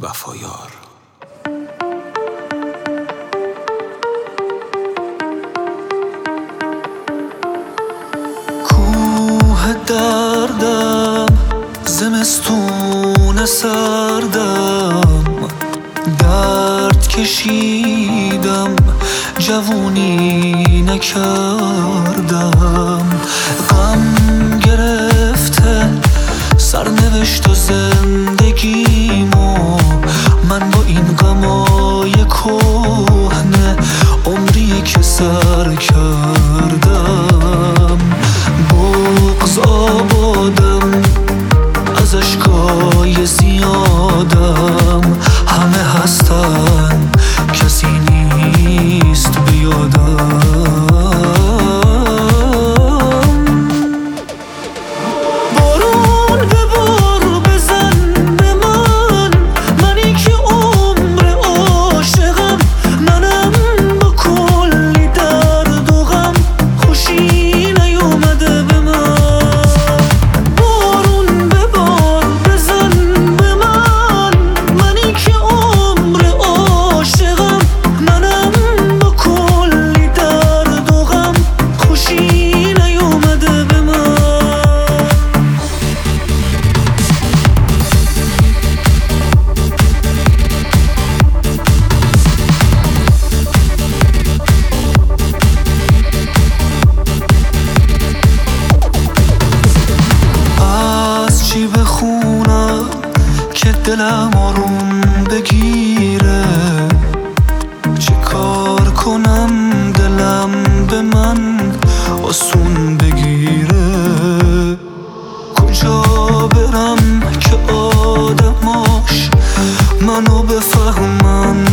وفایار. کوه دردم، زمستون سردم، درد کشیدم جوونی نکردم. غم گرفته سرنوشت و زندگیمو، من با این غمای کهنه عمری که سر کردم. بغض آبادم، از اشکای زیادم، همه هستن کسی نیست به یادم. بارون ببار بزن به من، منی که عمر عاشقم، منم با کلی درد و غم خوشی نیومده به من. بارون ببار بزن به من، منی که عمر عاشقم، منم با کلی درد و غم خوشی نیومده به من. از چی بخونم که دلم آروم بگیره؟ چه کار کنم دلم به من آسون بگیره؟ کجا برم که آدماش منو بفهمن؟